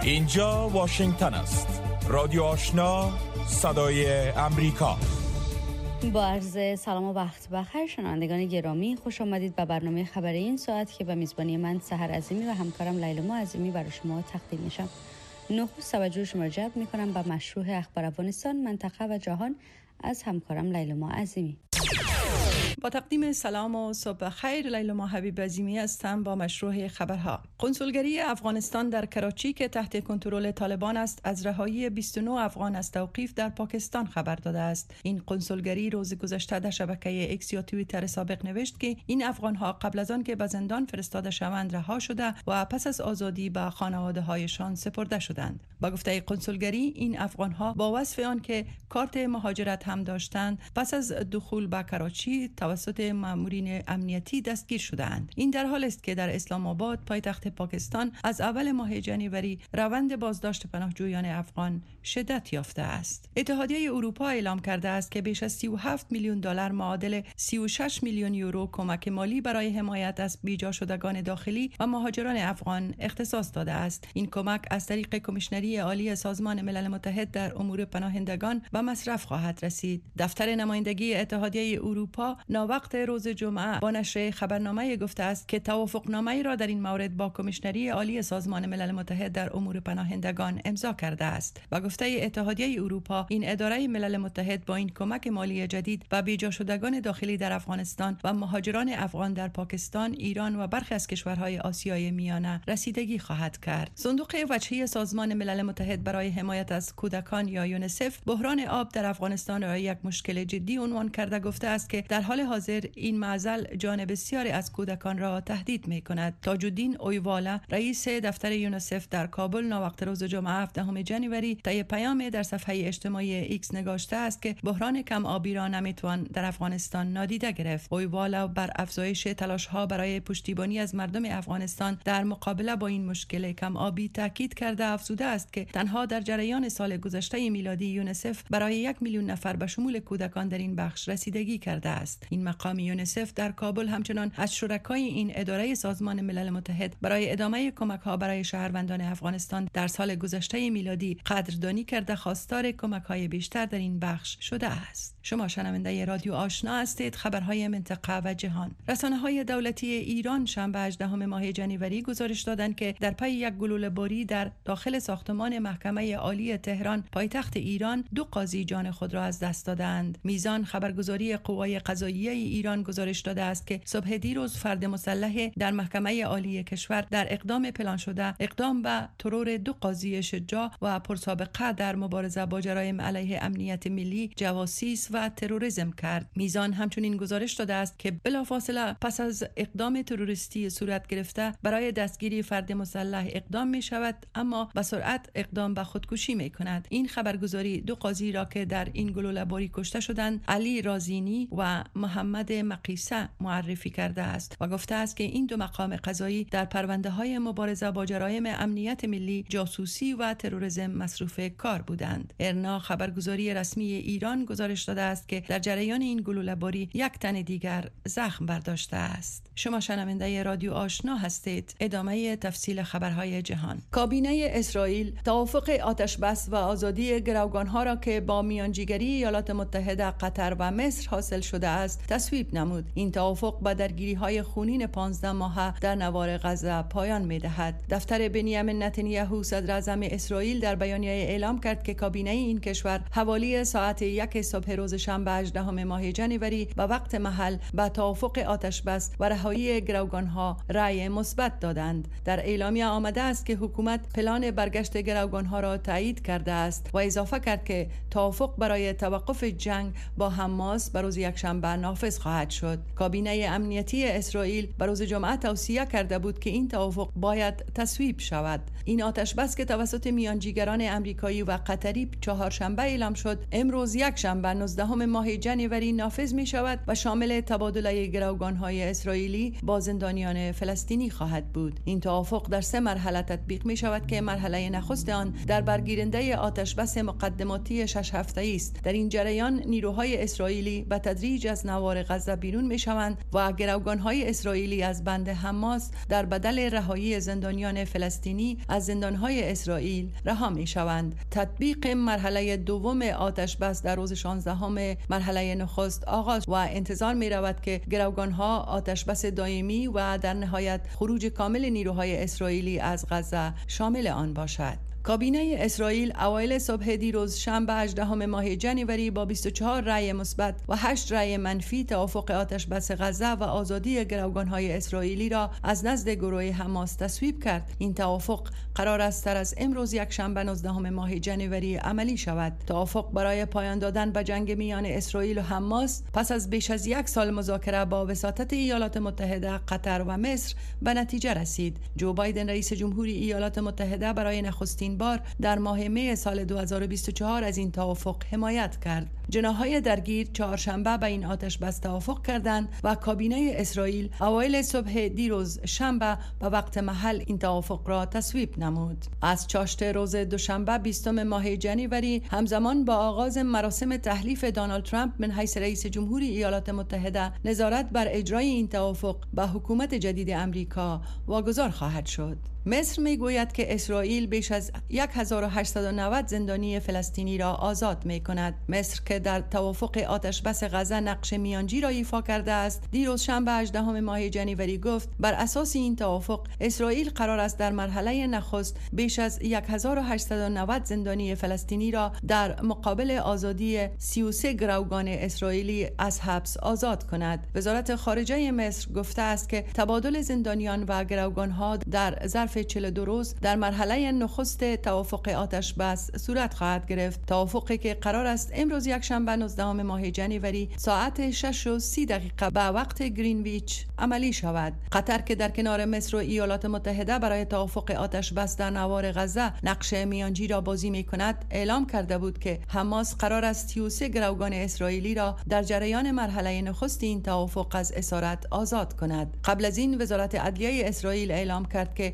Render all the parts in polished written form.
اینجا واشنگتن است. رادیو آشنا، صدای امریکا. با عرض سلام و وقت بخیر شنوندگان گرامی، خوش آمدید به برنامه خبری این ساعت که به میزبانی من سحر عظیمی و همکارم لیلا عظیمی برای شما تقدیم میشم. نخست توجه شما را جلب میکنم به مشروع اخبار افغانستان، منطقه و جهان از همکارم لیلا عظیمی. با تقدیم سلام و صبح خیر، لیلا حبیب عظیمی هستم با مشروع خبرها. کنسولگری افغانستان در کراچی که تحت کنترل طالبان است از رهایی 29 افغان از توقیف در پاکستان خبر داده است. این کنسولگری روز گذشته در شبکه ایکس یا توییتر سابق نوشت که این افغان‌ها قبل از آن که به زندان فرستاده شوند رها شده و پس از آزادی به خانواده‌هایشان سپرده شدند. با گفته کنسولگری این افغان‌ها با وصف آن که کارت مهاجرت هم داشتند پس از دخول به کراچی توسط مامورین امنیتی دستگیر شدند. این در حالی است که در اسلام آباد پایتخت پاکستان از اول ماه جنوری روند بازداشت پناهجویان افغان شدت یافته است. اتحادیه اروپا اعلام کرده است که بیش از 37 میلیون دلار معادل 36 میلیون یورو کمک مالی برای حمایت از بیجا شدگان داخلی و مهاجران افغان اختصاص داده است. این کمک از طریق کمیشنری عالی سازمان ملل متحد در امور پناهندگان به مصرف خواهد رسید. دفتر نمایندگی اتحادیه اروپا وقت روز جمعه با نشر خبرنامه گفته است که توافقنامه‌ای را در این مورد با کمیشنری عالی سازمان ملل متحد در امور پناهندگان امضا کرده است. با گفته اتحادیه اروپا، این اداره ملل متحد با این کمک مالی جدید و بیجا شدگان داخلی در افغانستان و مهاجران افغان در پاکستان، ایران و برخی از کشورهای آسیای میانه رسیدگی خواهد کرد. صندوق وجهی سازمان ملل متحد برای حمایت از کودکان یا یونیسف بحران آب در افغانستان را یک مشکل جدی عنوان کرده گفته است که در حال حاضر این معضل جان بسیاری از کودکان را تهدید می کند. تاج الدین اویوالا رئیس دفتر یونیسف در کابل ناوقت روز جمعه 17 جنوری طی پیام در صفحه اجتماعی ایکس نگاشته است که بحران کم آبی را نمیتوان در افغانستان نادیده گرفت. اویوالا بر افزایش تلاش ها برای پشتیبانی از مردم افغانستان در مقابله با این مشکل کم آبی تاکید کرده افزوده است که تنها در جریان سال گذشته میلادی یونیسف برای 1 میلیون نفر به شمول کودکان در این بخش رسیدگی کرده است. این مقام یونیسف در کابل همچنان از شرکای این اداره سازمان ملل متحد برای ادامه کمک‌ها برای شهروندان افغانستان در سال گذشته میلادی قدردانی کرده خواستار کمک‌های بیشتر در این بخش شده است. شما شنونده رادیو آشنا هستید. خبرهای منطقه و جهان. رسانه‌های دولتی ایران شنبه 18 ماه جنوری گزارش دادند که در پی یک گلوله‌باری در داخل ساختمان محکمه عالی تهران پایتخت ایران 2 قاضی جان خود را از دست دادند. میزان خبرگزاری قوای قضاییه ایران گزارش داده است که صبح دیروز فرد مسلح در محکمه عالی کشور در اقدام پلان شده اقدام به ترور 2 قاضی شجاع و پرسابقه در مبارزه با جرایم علیه امنیت ملی، جواسیس و تروریسم کرد. میزان همچنین گزارش داده است که بلافاصله پس از اقدام تروریستی صورت گرفته برای دستگیری فرد مسلح اقدام می شود، اما به سرعت اقدام به خودکشی می کند. این خبرگزاری 2 قاضی را که در این گلوله‌باری کشته شدند، علی رازینی و محمد مقیسه معرفی کرده است و گفته است که این 2 مقام قضایی در پرونده‌های مبارزه با جرایم امنیت ملی، جاسوسی و تروریسم مصروف کار بودند. ارنا خبرگزاری رسمی ایران گزارش داده است که در جریان این گلوله‌باری 1 تن دیگر زخم برداشته است. شما شنونده رادیو آشنا هستید. ادامه تفصیل خبرهای جهان. کابینه اسرائیل توافق آتشبس و آزادی گروگان‌ها را که با میانجیگری ایالات متحده، قطر و مصر حاصل شده است تصویب نمود. این توافق با درگیری‌های خونین 15 ماهه در نوار غزه پایان می‌دهد. دفتر بنیامین نتانیاهو صدر اعظم اسرائیل در بیانیه اعلام کرد که کابینه این کشور حوالی ساعت 1 صبح روز شنبه 18 ماه جنوری به وقت محل به توافق آتشبس و رهایی گروگان‌ها رأی مثبت دادند. در اعلامیه آمده است که حکومت پلان برگشت گروگان‌ها را تایید کرده است و اضافه کرد که توافق برای توقف جنگ با حماس بر روز یکشنبه نافذ خواهد شد. کابینه امنیتی اسرائیل بر روز جمعه توصیه کرده بود که این توافق باید تصویب شود. این آتشبس که توسط میانجیگران آمریکایی و قطری چهارشنبه اعلام شد، امروز یکشنبه 19 16 ماه جنوری نافذ می شود و شامل تبادله گروگان‌های اسرائیلی با زندانیان فلسطینی خواهد بود. این توافق در 3 مرحله تطبیق می شود که مرحله نخست آن در برگیرنده آتشبس مقدماتی 6 هفته‌ای است. در این جریان نیروهای اسرائیلی به تدریج از نوار غزه بیرون می شوند و گروگان‌های اسرائیلی از بند حماس در بدل رهایی زندانیان فلسطینی از زندان‌های اسرائیل رها می شوند. تطبیق مرحله دوم آتشبس در روز 16 مرحله نخست آغاز و انتظار می رود که گروگان‌ها آتشبس دائمی و در نهایت خروج کامل نیروهای اسرائیلی از غزه شامل آن باشد. کابینه اسرائیل اوایل صبح دیروز شنبه 18 ماه جنوری با 24 رأی مثبت و 8 رأی منفی توافق آتشبس غزه و آزادی گروگان‌های اسرائیلی را از نزد گروه حماس تصویب کرد. این توافق قرار است از امروز یکشنبه 19 ماه جنوری عملی شود. توافق برای پایان دادن به جنگ میان اسرائیل و حماس پس از بیش از 1 سال مذاکره با وساطت ایالات متحده، قطر و مصر به نتیجه رسید. جو بایدن رئیس جمهوری ایالات متحده برای نخستین بار در ماه می سال 2024 از این توافق حمایت کرد. جناح‌های درگیر چهارشنبه به این آتشبس توافق کردند و کابینه اسرائیل اوایل صبح دیروز شنبه به وقت محل این توافق را تصویب نمود. از چاشت روز دوشنبه 20 ماه جنوری همزمان با آغاز مراسم تحلیف دونالد ترامپ من حیث رئیس جمهوری ایالات متحده، نظارت بر اجرای این توافق به حکومت جدید امریکا واگذار خواهد شد. مصر میگوید که اسرائیل بیش از 1890 زندانی فلسطینی را آزاد می کند. مصر که در توافق آتشبس غزه نقش میانجی را ایفا کرده است، دیروز شنبه 18 ماه جنوری گفت بر اساس این توافق اسرائیل قرار است در مرحله نخست بیش از 1890 زندانی فلسطینی را در مقابل آزادی 33 گروگان اسرائیلی از حبس آزاد کند. وزارت خارجه مصر گفته است که تبادل زندانیان و گروگان‌ها در ظرف 42 روز در مرحله نخست توافق آتشبس صورت خواهد گرفت. توافقی که قرار است امروز یکشنبه 19 ماه جنوری ساعت 6:30 به وقت گرینویچ عملی شود. قطر که در کنار مصر و ایالات متحده برای توافق آتشبس در نوار غزه نقش میانجی را بازی می کند، اعلام کرده بود که حماس قرار است 33 گروگان اسرائیلی را در جریان مرحله نخست این توافق از اسارت آزاد کند. قبل از این وزارت عدلیه اسرائیل اعلام کرد که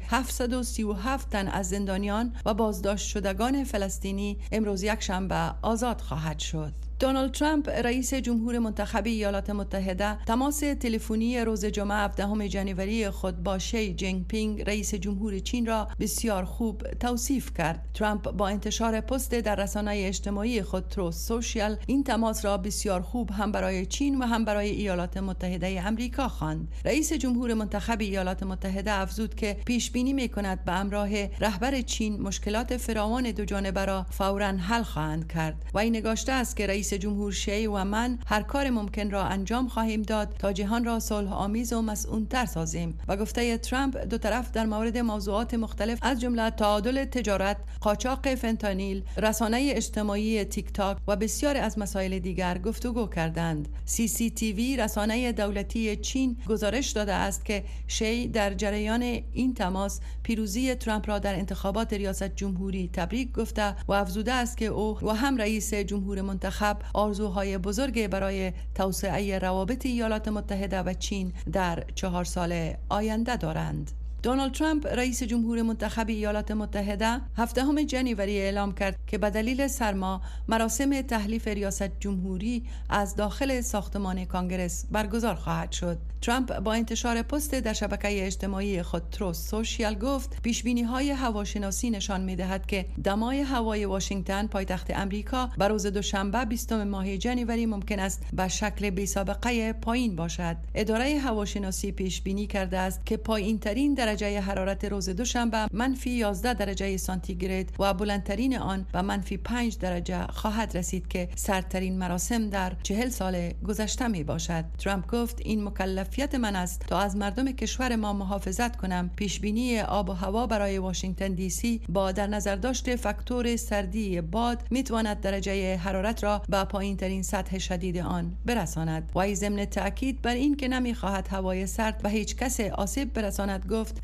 737 تن از زندانیان و بازداشت شدگان فلسطینی امروز یکشنبه آزاد خواهد شد. دونالد ترامپ رئیس جمهور منتخب ایالات متحده تماس تلفنی روز جمعه 17 جنوری خود با شی جینگ پینگ رئیس جمهور چین را بسیار خوب توصیف کرد. ترامپ با انتشار پست در رسانه اجتماعی خود تروث سوشیال این تماس را بسیار خوب هم برای چین و هم برای ایالات متحده آمریکا خواند. رئیس جمهور منتخب ایالات متحده افزود که پیش بینی می‌کند به همراه رهبر چین مشکلات فراوان دو جانبه را فوراً حل خواهند کرد و این نگاشته است که رئیس جمهور شی و من هر کار ممکن را انجام خواهیم داد تا جهان را صلح آمیز و مسئول‌تر سازیم. و گفته ترامپ دو طرف در مورد موضوعات مختلف از جمله تعادل تجارت، قاچاق فنتانیل، رسانه اجتماعی تیک تاک و بسیاری از مسائل دیگر گفتگو کردند. CCTV رسانه دولتی چین گزارش داده است که شی در جریان این تماس پیروزی ترامپ را در انتخابات ریاست جمهوری تبریک گفته و افزوده است که او و هم رئیس جمهور منتخب آرزوهای بزرگ برای توسعه روابط ایالات متحده و چین در 4 سال آینده دارند. دونالد ترامپ رئیس جمهور منتخب ایالات متحده 7 جنوری اعلام کرد که به دلیل سرما مراسم تحلیف ریاست جمهوری از داخل ساختمان کانگرس برگزار خواهد شد. ترامپ با انتشار پست در شبکه اجتماعی خود تروث سوشیال گفت پیشبینی‌های هواشناسی نشان می‌دهد که دمای هوای واشنگتن پایتخت امریکا بر روز دوشنبه 20 ماه جنوری ممکن است به شکل بی‌سابقه پایین باشد. اداره هواشناسی پیش بینی کرده است که پایین‌ترین درجه حرارت روز دوشنبه -11 درجه سانتیگراد و بلندترین آن به -5 درجه خواهد رسید که سردترین مراسم در 40 سال گذشته می باشد. ترامپ گفت این مکلفیت من است تا از مردم کشور ما محافظت کنم. پیش بینی آب و هوا برای واشنگتن دی سی با در نظر داشت فاکتور سردی باد می تواند درجه حرارت را به پایین‌ترین سطح شدید آن برساند. و ضمن تاکید بر این که نمی خواهد هوای سرد به هیچ کس آسیب برساند گفت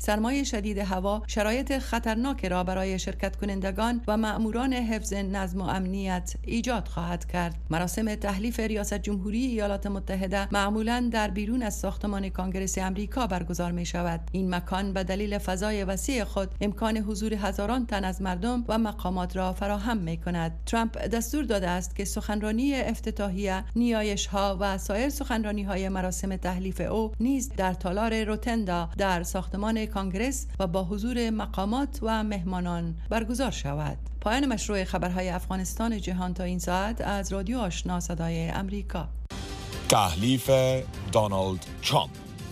سرمای شدید هوا شرایط خطرناک را برای شرکت کنندگان و مأموران حفظ نظم و امنیت ایجاد خواهد کرد. مراسم تحلیف ریاست جمهوری ایالات متحده معمولاً در بیرون از ساختمان کانگرس آمریکا برگزار می شود. این مکان به دلیل فضای وسیع خود امکان حضور هزاران تن از مردم و مقامات را فراهم می کند. ترامپ دستور داده است که سخنرانی افتتاحیه، نیایش‌ها و سایر سخنرانی‌های مراسم تحلیف او نیز در تالار روتندا در ساختمان کانگرس و با حضور مقامات و مهمانان برگزار شود. پایان مشروع خبرهای افغانستان جهان تا این ساعت از رادیو آشنا صدای امریکا. تحلیف دونالد ترامپ.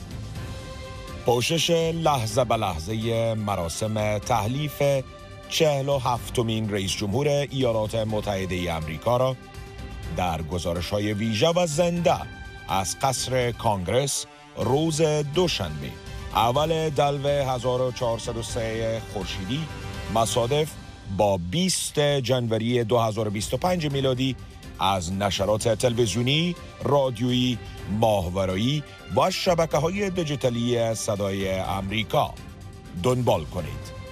پوشش لحظه به لحظه مراسم تحلیف 47مین رئیس جمهور ایالات متحده آمریکا را در گزارش‌های ویژه و زنده از قصر کانگرس روز دوشنبه اول دلو 1403 خورشیدی مصادف با 20 جنوری 2025 میلادی از نشرات تلویزیونی، رادیویی، ماهواره‌ای و شبکه‌های دیجیتالی صدای امریکا دنبال کنید.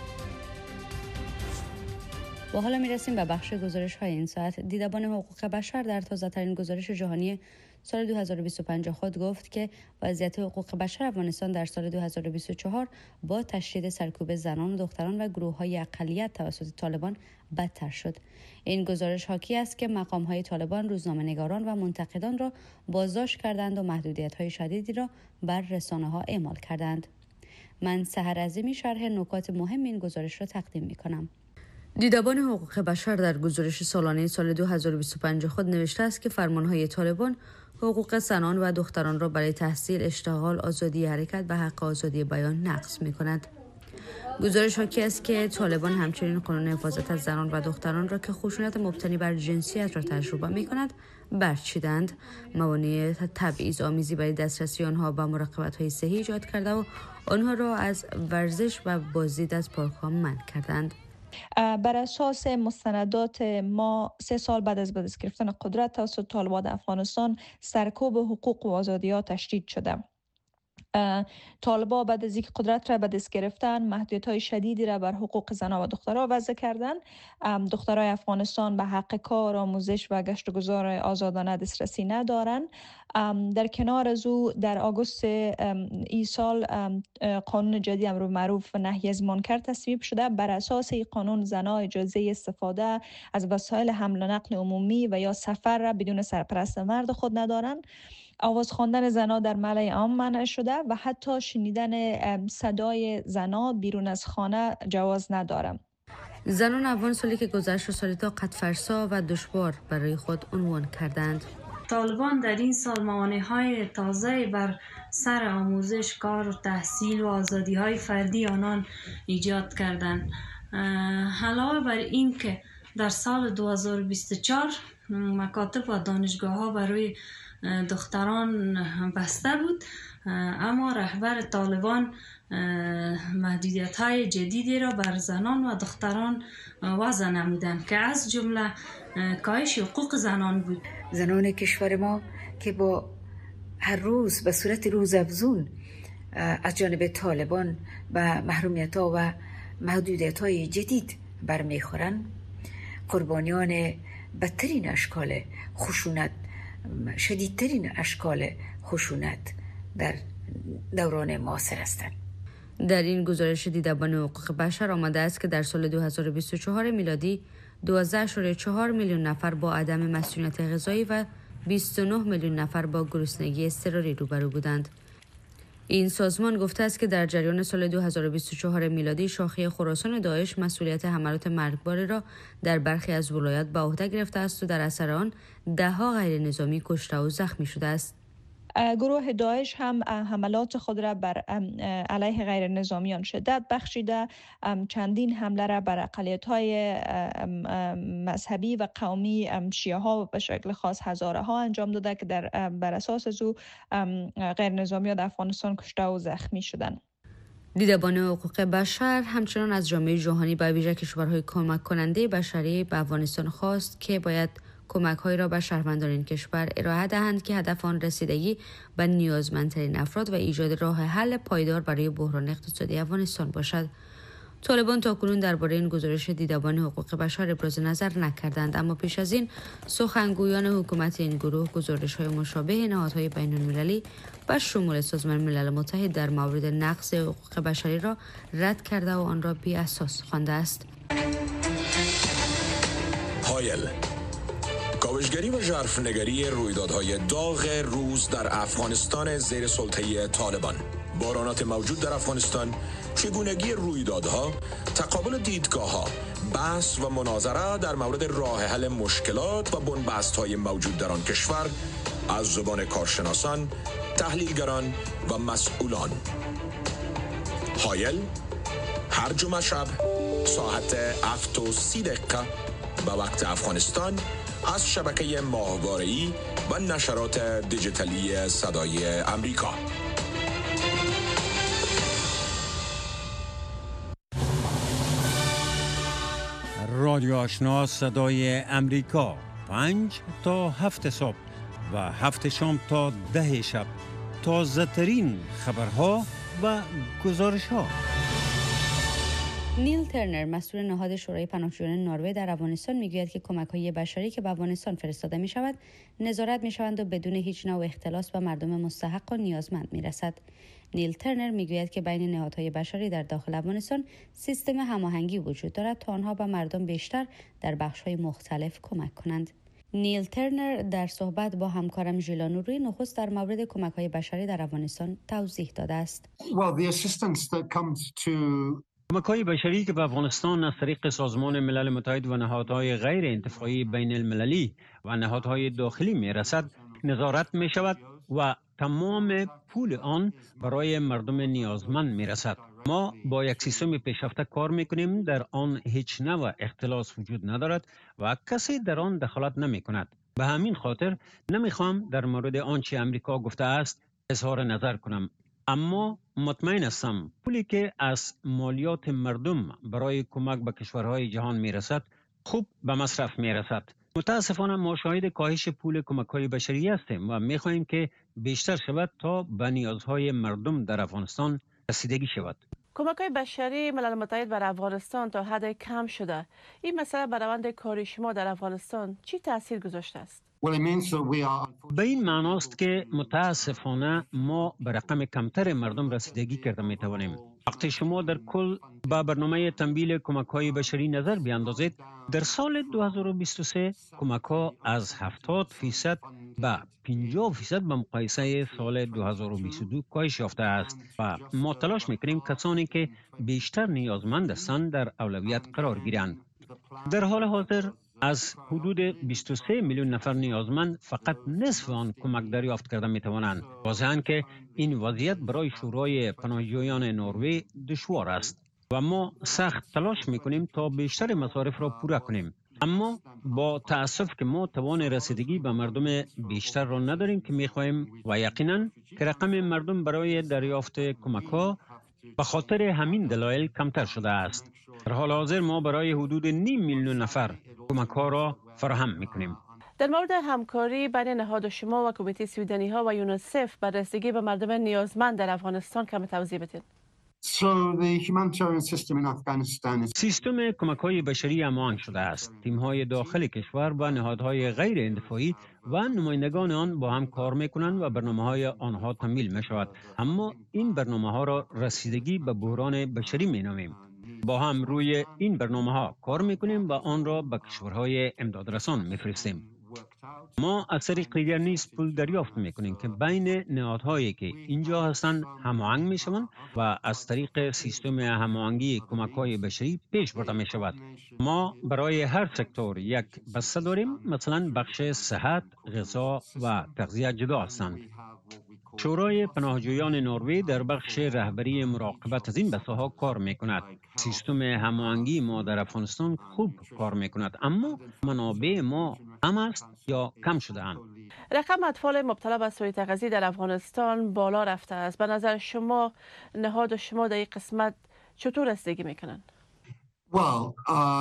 و حالا میرسیم به بخش گزارش‌های این ساعت. دیدبان حقوق بشر در تازه‌ترین گزارش جهانی سال 2025 خود گفت که وضعیت حقوق بشر افغانستان در سال 2024 با تشدید سرکوب زنان و دختران و گروه‌های اقلیت توسط طالبان بدتر شد. این گزارش حاکی است که مقام‌های طالبان روزنامه‌نگاران و منتقدان را بازداشت کردند و محدودیت‌های شدیدی را بر رسانه‌ها اعمال کردند. من سحر عظیمی شرح نکات مهم این گزارش را تقدیم می‌کنم. دیدبان حقوق بشر در گزارش سالانه سال 2025 خود نوشته است که فرمانهای طالبان حقوق زنان و دختران را برای تحصیل، اشتغال، آزادی حرکت و حق آزادی بیان نقض می‌کند. گزارش حاکی است که طالبان همچنین قانون حفاظت از زنان و دختران را که خشونت مبتنی بر جنسیت را تجربه می‌کند برچیدند، موانع تبعیض آمیزی برای دسترسی آنها به مراقبت‌های صحی ایجاد کرده و آنها را از ورزش و بازدید از پارک‌ها منع کردند. بر اساس مستندات ما 3 سال بعد از دست گرفتن قدرت توسط طالبان افغانستان سرکوب حقوق و آزادی‌ها تشدید شده. طالبان بعد از اینکه قدرت را به دست گرفتن محدودیت‌های شدیدی را بر حقوق زنان و دخترها وضع کردند. دخترای افغانستان به حق کار، آموزش و گشت و گذار آزادانه دسترسی ندارند. در کنار از او در آگوست این سال قانون جدید امر معروف و نهی از منکر تصویب شده. بر اساس این قانون زنان اجازه استفاده از وسایل حمل و نقل عمومی و یا سفر را بدون سرپرست مرد خود ندارند. آواز خواندن زنان در ملأ عام منع شده و حتی شنیدن صدای زنان بیرون از خانه جواز ندارد. زنان افغان سالی که گذشت سالی طاقت فرسا و دشوار برای خود عنوان کردند. طالبان در این سال موانع‌های تازه بر سر آموزش، کار و تحصیل و آزادی‌های فردی آنان ایجاد کردند. علاوه بر این که در سال 2024 مکاتب و دانشگاه‌ها برای دختران بسته بود، اما رهبر طالبان محدودیت‌های جدیدی را بر زنان و دختران وضع نمودند که از جمله کاهش حقوق زنان بود. زنان کشور ما که با هر روز به صورت روزافزون از جانب طالبان و محرومیت‌ها و محدودیت‌های جدید برمیخورند، قربانیان بدترین اشکال خشونت، شدیدترین اشکال خشونت در دوران معاصر هستند. در این گزارش دیدبان حقوق بشر آمده است که در سال 2024 میلادی 12.4 میلیون نفر با عدم مسئولیت غذایی و 29 میلیون نفر با گرسنگی اضطراری روبرو بودند. این سازمان گفته است که در جریان سال 2024 میلادی شاخه خراسان داعش مسئولیت حملات مرگباری را در برخی از ولایات به عهده گرفته است و در اثر آن ده‌ها غیر نظامی کشته و زخمی شده است. گروه داعش هم حملات خود را بر علیه غیر نظامیان شدت بخشیده، چندین حمله را بر اقلیت‌های مذهبی و قومی شیعه ها و به شکل خاص هزاره ها انجام داده که بر اساس از او غیر نظامیان در افغانستان کشته و زخمی شدند. دیدبان حقوق بشر همچنان از جامعه جهانی به ویژه کشورهای کمک کننده بشری به افغانستان خواست که باید کمک‌هایی را به شهروندان این کشور ارائه دهند که هدف آن رسیدگی به نیازمندترین افراد و ایجاد راه حل پایدار برای بحران اقتصادی افغانستان باشد. طالبان تاکنون درباره این گزارش دیدبان حقوق بشر ابراز نظر نکردند، اما پیش از این سخنگویان حکومت این گروه گزارش‌های مشابه نهادهای بین‌المللی و شمول سازمان ملل متحد در مورد نقض حقوق بشری را رد کرده و آن را بی اساس خوانده است. هایل، کاوشگری و ژرفنگری رویدادهای داغ روز در افغانستان زیر سلطه طالبان، بحرانات موجود در افغانستان، چگونگی رویدادها، تقابل دیدگاه‌ها، بحث و مناظره در مورد راه حل مشکلات و بنبست‌های موجود در آن کشور از زبان کارشناسان، تحلیلگران و مسئولان. هایل هر جمعه شب ساعت 7:30 به وقت افغانستان از شبکه ماهواره‌ای و نشرات دیجیتالی صدای امریکا. رادیو آشنا صدای امریکا 5 تا 7 صبح و 7 شام تا 10 شب، تازه ترین خبرها و گزارش ها. نیل ترنر، مسئول نهاد شورای پناهجویان نروژ در افغانستان، میگوید که کمک‌های بشری که به افغانستان فرستاده می‌شود نظارت می‌شوند و بدون هیچ نوع اختلاس به مردم مستحق و نیازمند می‌رسد. نیل ترنر میگوید که بین نهادهای بشری در داخل افغانستان سیستم هماهنگی وجود دارد تا آنها به مردم بیشتر در بخش‌های مختلف کمک کنند. نیل ترنر در صحبت با همکارم ژیلا نوری نخست در مورد کمک‌های بشری در افغانستان توضیح داده است. کمک‌های بشری که به افغانستان از طریق سازمان ملل متحد و نهادهای غیر انتفاعی بین المللی و نهادهای داخلی می‌رسد، نظارت می‌شود و تمام پول آن برای مردم نیازمند می‌رسد. ما با یک سیستم پیشرفته کار می‌کنیم، در آن هیچ نوع اختلاس وجود ندارد و کسی در آن دخالت نمی‌کند. به همین خاطر نمی‌خوام در مورد آنچه امریکا گفته است اظهار نظر کنم، اما مطمئن هستم پولی که از مالیات مردم برای کمک به کشورهای جهان میرسد خوب به مصرف میرسد. متاسفانه ما شاهد کاهش پول کمک‌های بشری هستیم و می‌خواهیم که بیشتر شود تا به نیازهای مردم در افغانستان رسیدگی شود. کمک‌های بشری ملل متحد بر افغانستان تا حد کم شده. این مسئله بر روند کاری شما در افغانستان چی تاثیر گذاشته است؟ به این معناست که متاسفانه ما به رقم کمتر مردم رسیدگی کرده می توانیم. وقتی شما در کل با برنامه تمویل کمک‌های بشری نظر بیاندازید، در سال 2023 کمک‌ها از 70% به 50% به مقایسه سال 2022 کاهش یافته است و ما تلاش می‌کنیم کسانی که بیشتر نیازمند هستند در اولویت قرار گیرند. در حال حاضر از حدود 23 میلیون نفر نیازمند فقط نصف آن کمک دریافت کرده می توانند. واضحاً که این وضعیت برای شورای پناهجویان نروژ دشوار است و ما سخت تلاش می کنیم تا بیشتر مصارف را پوره کنیم. اما با تأسف که ما توان رسیدگی به مردم بیشتر را نداریم که می خواهیم و یقیناً که رقم مردم برای دریافت کمک ها به خاطر همین دلایل کمتر شده است. در حال حاضر ما برای حدود 9 میلیون نفر کمک ها را فراهم میکنیم. در مورد همکاری بین نهاد شما و کمیته سویدنی ها و یونیسف بر رسیدگی به مردم نیازمند در افغانستان کمی توضیح بدید. سیستم کمک‌های بشری هماهنگ شده است. تیم‌های داخل کشور و نهادهای غیر انتفاعی و نمایندگان آن با هم کار می‌کنند و برنامه‌های آنها تمویل می‌شود. اما این برنامه‌ها را رسیدگی به بحران بشری می‌نامیم. با هم روی این برنامه‌ها کار می‌کنیم و آن را به کشورهای امدادرسان می‌فرستیم. ما از طریق دیگر نیز پول دریافت می‌کنیم که بین نهادهایی که اینجا هستند هماهنگ می‌شوند و از طریق سیستم هماهنگی کمک‌های بشری پیش برده می‌شود. ما برای هر سکتور یک بسته داریم، مثلا بخش صحت، غذا و تغذیه جدا هستند. شورای پناهجویان نروژ در بخش رهبری مراقبت از این بساط‌ها کار می‌کند. سیستم هماهنگی ما در افغانستان خوب کار می‌کند، اما منابع ما کم است یا کم شده اند. رقم اطفال مبتلا به سوء تغذیه در افغانستان بالا رفته است. به نظر شما نهاد شما در این قسمت چطور رسیدگی می‌کنند؟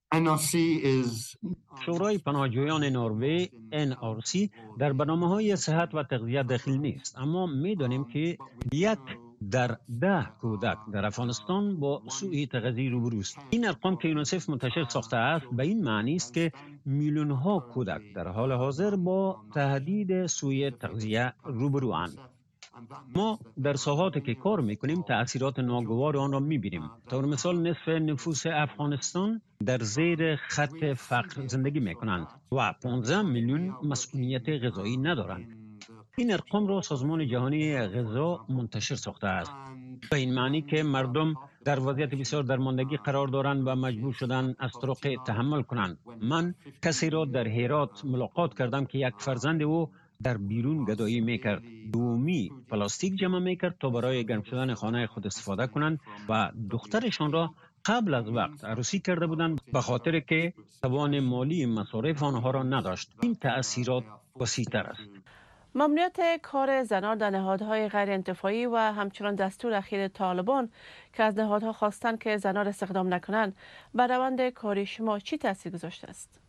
شورای پناهجویان نروژ NRC در برنامه‌های صحت و تغذیه داخل نیست، اما می‌دانیم که 1 در 10 کودک در افغانستان با سوء تغذیه روبروست. این ارقام که یونیسف منتشر ساخته است به این معنی است که میلیون‌ها کودک در حال حاضر با تهدید سوء تغذیه روبروند. ما در ساحاتی که کار میکنیم تأثیرات ناگوار آن را میبینیم. طور مثال نصف نفوس افغانستان در زیر خط فقر زندگی میکنند و 15 میلیون مسئولیت غذایی ندارند. این ارقام را سازمان جهانی غذا منتشر ساخته است. به این معنی که مردم در وضعیت بسیار درماندگی قرار دارند و مجبور شدند از طرق تحمل کنند. من کسی را در هرات ملاقات کردم که یک فرزند او در بیرون گدایی میکرد. دومی پلاستیک جمع میکرد تا برای گرم شدن خانه خود استفاده کنند و دخترشان را قبل از وقت عروسی کرده بودند به خاطر که توان مالی مصارف آنها را نداشت. این تأثیرات وسیع‌تر است. ممنوعیت کار زنان در نهادهای غیر انتفاعی و همچنان دستور اخیر طالبان که از نهادها خواستند که زنان استخدام نکنند بر روند کاری شما چی تاثیر گذاشته است؟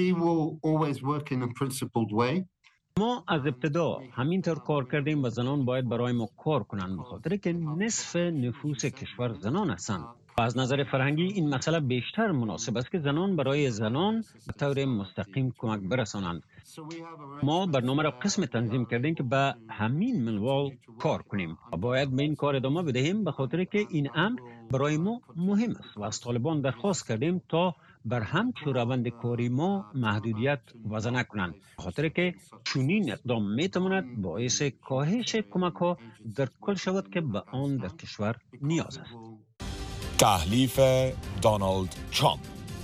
ما از ابتدا همینطور کار کردیم و زنان باید برای ما کار کنند به خاطر که نصف نفوس کشور زنان هستند. و از نظر فرهنگی این مسئله بیشتر مناسب است که زنان برای زنان به طور مستقیم کمک برسانند. ما برنامه را قسم تنظیم کردیم که به همین منوال کار کنیم و باید به این کار ادامه بدهیم به خاطر که این امر برای ما مهم است و از طالبان درخواست کردیم تا بر همچون روند کاری ما محدودیت وضع نکنند به خاطر که چنین اقدام میتواند باعث کاهش کمک ها در کل شود که به آن در کشور نیاز است. تحلیف دونالد ترامپ.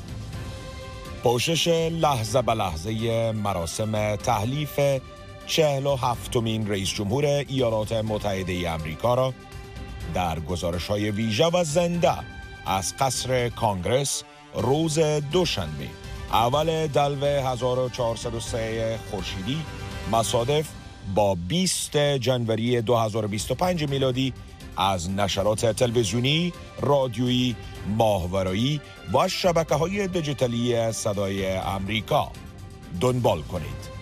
پوشش لحظه به لحظه مراسم تحلیف 47مین رئیس جمهور ایالات متحده آمریکا را در گزارش‌های ویژه و زنده از قصر کانگرس روز دوشنبه اول دلو 1403 خورشیدی مصادف با 20 جنوری 2025 میلادی از نشرات تلویزیونی، رادیویی، ماهواره‌ای و شبکه‌های دیجیتالی صدای آمریکا دنبال کنید.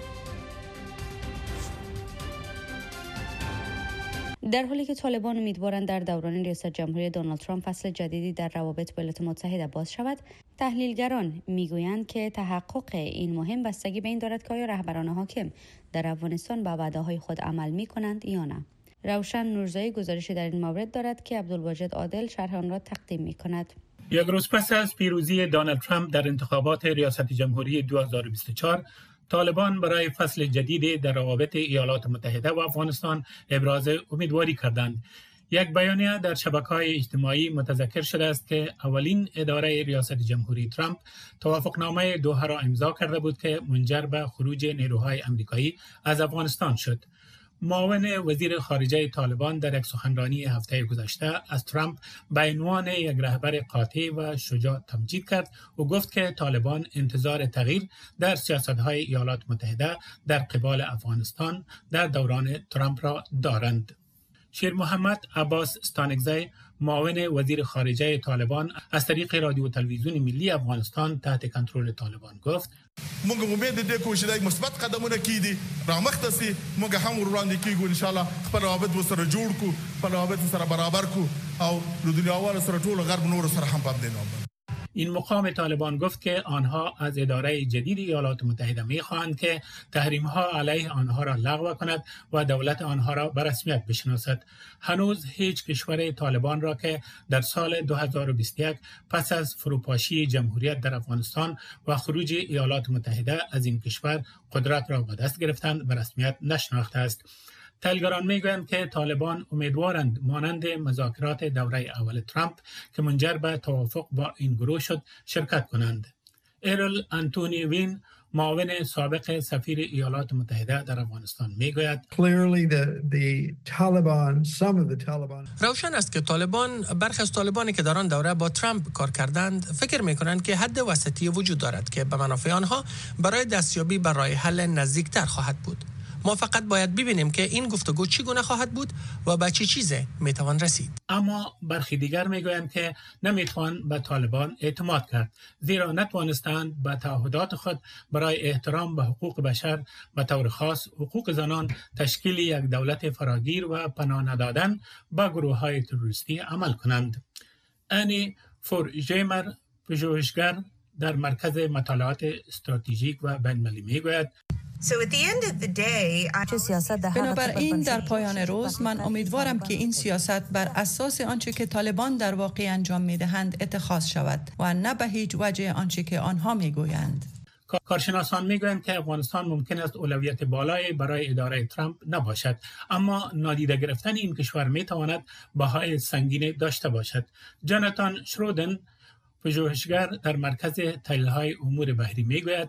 در حالی که طالبان امیدوارند در دوران ریاست جمهوری دونالد ترامپ فصل جدیدی در روابط با ایالات متحده باز شود، تحلیلگران میگویند که تحقق این مهم بستگی به این دارد که آیا رهبران حاکم در افغانستان به وعده‌های خود عمل می‌کنند یا نه. روشن نورزایی گزارشی در این مورد دارد که عبدالواجد عادل شرح آن را تقدیم می‌کند. یک روز پس از پیروزی دونالد ترامپ در انتخابات ریاست جمهوری 2024 طالبان برای فصل جدیدی در روابط ایالات متحده و افغانستان ابراز امیدواری کردند. یک بیانیه در شبکه‌های اجتماعی متذکر شده است که اولین اداره ریاست جمهوری ترامپ توافقنامه دوحه را امضا کرده بود که منجر به خروج نیروهای آمریکایی از افغانستان شد. معاون وزیر خارجه طالبان در یک سخنرانی هفته گذشته از ترامپ به عنوان یک رهبر قاطع و شجاع تمجید کرد و گفت که طالبان انتظار تغییر در سیاست‌های ایالات متحده در قبال افغانستان در دوران ترامپ را دارند. شیر محمد عباس استانکزی معاون وزیر خارجه طالبان از طریق رادیو و تلویزیون ملی افغانستان تحت کنترل طالبان گفت: موږ امید دې کوو چې د مثبت قدمونه کیدي رامخته سي موږ هم وړاندې کیږو ان شاء الله خپل روابط سره جوړ کو خپل روابط سره برابر کو او د دنیاوالو سره ټول غرب نور سره هم په دې. این مقام طالبان گفت که آنها از اداره جدید ایالات متحده می‌خواهند که تحریم‌ها علیه آنها را لغو کند و دولت آنها را به رسمیت بشناسد. هنوز هیچ کشور طالبان را که در سال 2021 پس از فروپاشی جمهوریت در افغانستان و خروج ایالات متحده از این کشور قدرت را به دست گرفتند به رسمیت نشناخته است. تحلیلگران میگویند که طالبان امیدوارند مانند مذاکرات دوره اول ترامپ که منجر به توافق با این گروه شد شرکت کنند. ایرل آنتونی وین معاون سابق سفیر ایالات متحده در افغانستان میگوید: روشن است که طالبان برخی از طالبانی که در آن دوره با ترامپ کار کردند فکر میکنند که حد وسطی وجود دارد که به منافع آنها برای دستیابی به راه حل نزدیکتر خواهد بود. ما فقط باید ببینیم که این گفتگو چگونه خواهد بود و به چه چیزی میتوان رسید. اما برخی دیگر میگویند که نمیتوان به طالبان اعتماد کرد، زیرا نتوانستند به تعهدات خود برای احترام به حقوق بشر، به طور خاص حقوق زنان، تشکیل یک دولت فراگیر و پناه ندادن به گروه‌های تروریستی عمل کنند. انی فورژیمر، پژوهشگر در مرکز مطالعات استراتژیک و بین‌المللی میگوید بنابراین در پایان روز من امیدوارم که این سیاست بر اساس آنچه که طالبان در واقع انجام میدهند اتخاذ شود و نه به هیچ وجه آنچه که آنها میگویند. کارشناسان میگویند که افغانستان ممکن است اولویت بالایی برای اداره ترامپ نباشد، اما نادیده گرفتن این کشور میتواند بهای سنگینی داشته باشد. جاناتان شرودن، پژوهشگر در مرکز تحلیل‌های امور بحری میگوید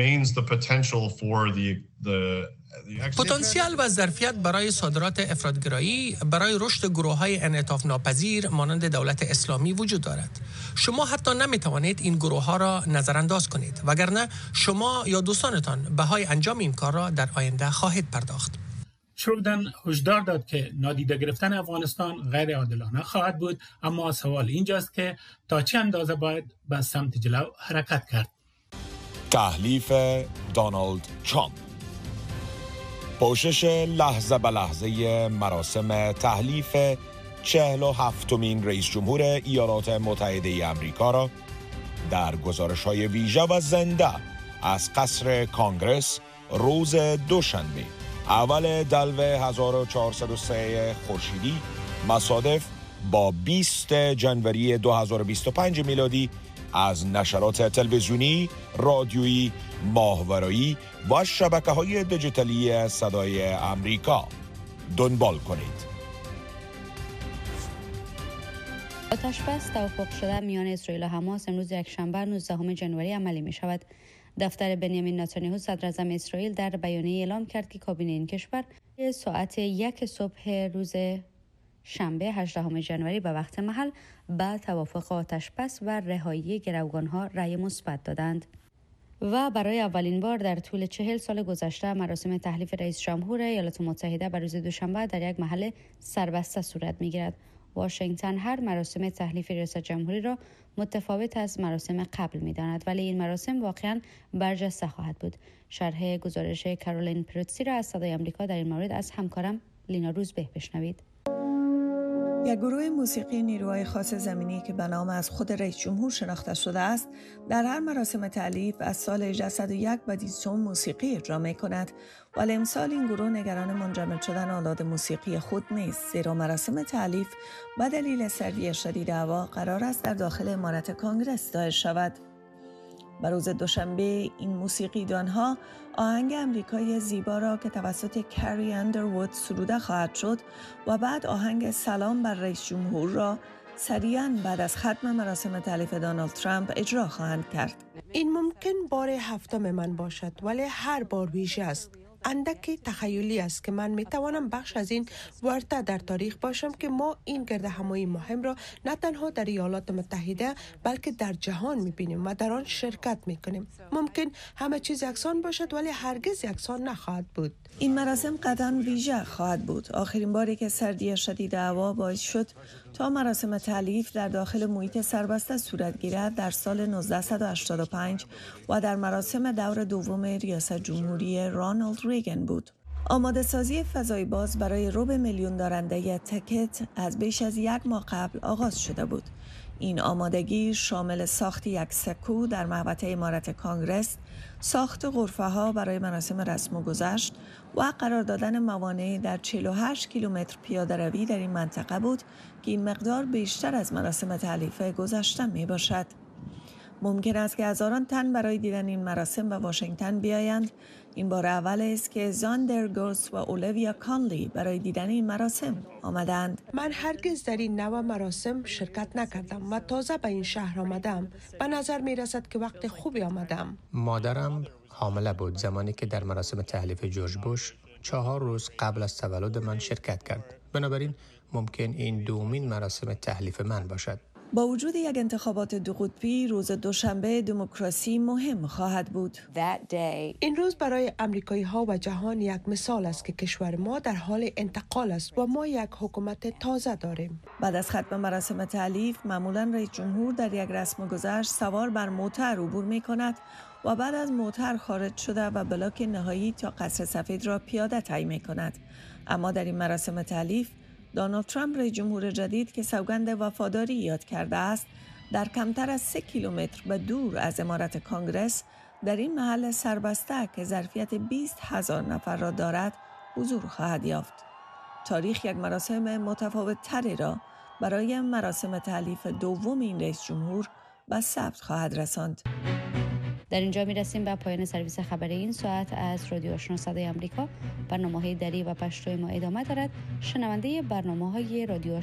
پتانسیل و ظرفیت برای صادرات افراط‌گرایی برای رشد گروه‌های انعطاف ناپذیر مانند دولت اسلامی وجود دارد. شما حتی نمی‌توانید این گروه‌ها را نظرانداز کنید، وگرنه شما یا دوستانتان بهای انجام این کار را در آینده خواهید پرداخت. شرودن هشدار داد که نادیده گرفتن افغانستان غیر عادلانه خواهد بود، اما سوال اینجاست که تا چه اندازه باید به سمت جلو حرکت کرد. تحلیف دونالد ترامپ. پوشش لحظه به لحظه مراسم تحلیف 47مین رئیس جمهور ایالات متحده آمریکا را در گزارش‌های ویژه و زنده از قصر کانگرس روز دوشنبه اول دلو 1403 خورشیدی مصادف با 20 جنوری 2025 میلادی از نشرات تلویزیونی، رادیویی، ماهواره‌ای و شبکه‌های دیجیتالی صدای آمریکا دنبال کنید. آتش‌بس توافق شده میان اسرائیل و حماس امروز یکشنبه 19 جنوری عملی می شود. دفتر بنیامین نتانیاهو صدر اعظم اسرائیل در بیانیه اعلام کرد که کابینه این کشور ساعت 1 صبح روز شنبه 18 جنوری به وقت محل به توافق آتش‌بس و رهایی گروگان‌ها رأی مثبت دادند. و برای اولین بار در طول 40 سال گذشته مراسم تحلیف رئیس جمهور ایالات متحده بر روز دوشنبه در یک محل سربسته صورت می‌گیرد. واشنگتن هر مراسم تحلیف ریاست جمهوری را متفاوت از مراسم قبل می‌داند، ولی این مراسم واقعاً برجسته خواهد بود. شرح گزارش کارولین پروتسی را از صدای آمریکا در این مورد از همکارم لینا روزبه بشنوید. یک گروه موسیقی نیروهای خاص زمینی که به نام از خود رئیس جمهور شناخته شده است، در هر مراسم تألیف از سال 1801 به دیسون موسیقی اجرا می کند، ولی امسال این گروه نگران منجمد شدن آلات موسیقی خود نیست، زیرا مراسم تألیف به دلیل سردی شدید هوا قرار است در داخل عمارت کانگرس دایر شود. بر روز دوشنبه این موسیقیدانها آهنگ امریکایی زیبا را که توسط کری اندروود سروده خواهد شد و بعد آهنگ سلام بر رئیس جمهور را سریعاً بعد از ختم مراسم تألیف دونالد ترامپ اجرا خواهند کرد. این ممکن بار هفتم من باشد، ولی هر بار ویژه است. اندکی تخیلی است که من میتوانم بخش از این ورطه در تاریخ باشم که ما این گردهمایی مهم را نه تنها در ایالات متحده بلکه در جهان میبینیم و در آن شرکت میکنیم. ممکن همه چیز یکسان باشد ولی هرگز یکسان نخواهد بود. این مراسم قطعاً ویژه خواهد بود. آخرین باری که سردی شدید هوا باعث شد تا مراسم تألیف در داخل محیط سربسته صورت گیرد در سال 1985 و در مراسم دور دوم ریاست جمهوری رونالد ریگن بود. آماده سازی فضای باز برای 250,000 دارنده تکت از بیش از یک ماه قبل آغاز شده بود. این آمادگی شامل ساخت یک سکو در محوطه عمارت کانگرس، ساخت غرفه‌ها برای مراسم رسم و گذشت و قرار دادن موانع در 48 کیلومتر پیاده‌روی در این منطقه بود که این مقدار بیشتر از مراسم تألیف گذشته می باشد. ممکن است که هزاران تن برای دیدن این مراسم به واشنگتن بیایند. این بار اول است که زاندرگوس و اولویا کانلی برای دیدن این مراسم آمدند. من هرگز در این نوع مراسم شرکت نکردم و تازه به این شهر آمدم. به نظر می رسد که وقت خوبی آمدم. مادرم حامله بود زمانی که در مراسم تحلیف جورج بوش 4 روز قبل از تولد من شرکت کرد. بنابراین ممکن این دومین مراسم تحلیف من باشد. با وجود یک انتخابات دو قطبی، روز دوشنبه دموکراسی مهم خواهد بود. این روز برای امریکایی ها و جهان یک مثال است که کشور ما در حال انتقال است و ما یک حکومت تازه داریم. بعد از ختم مراسم تألیف، معمولاً رئیس جمهور در یک رسم گذشت سوار بر موتر عبور می کند و بعد از موتر خارج شده و بلاک نهایی تا قصر سفید را پیاده طی می کند. اما در این مراسم تألیف، دونالد ترامپ رئیس جمهور جدید که سوگند وفاداری یاد کرده است، در کمتر از 3 کیلومتر به دور از عمارت کانگرس در این محل سربسته که ظرفیت 20,000 نفر را دارد حضور خواهد یافت. تاریخ یک مراسم متفاوت تری را برای مراسم تألیف دوم این رئیس جمهور به ثبت خواهد رساند. در اینجا میرسیم به پایان سرویس خبری این ساعت از رادیو آشنا صدای آمریکا. برنامه‌های دری و پشتوی ما ادامه دارد. شنونده برنامه‌های رادیو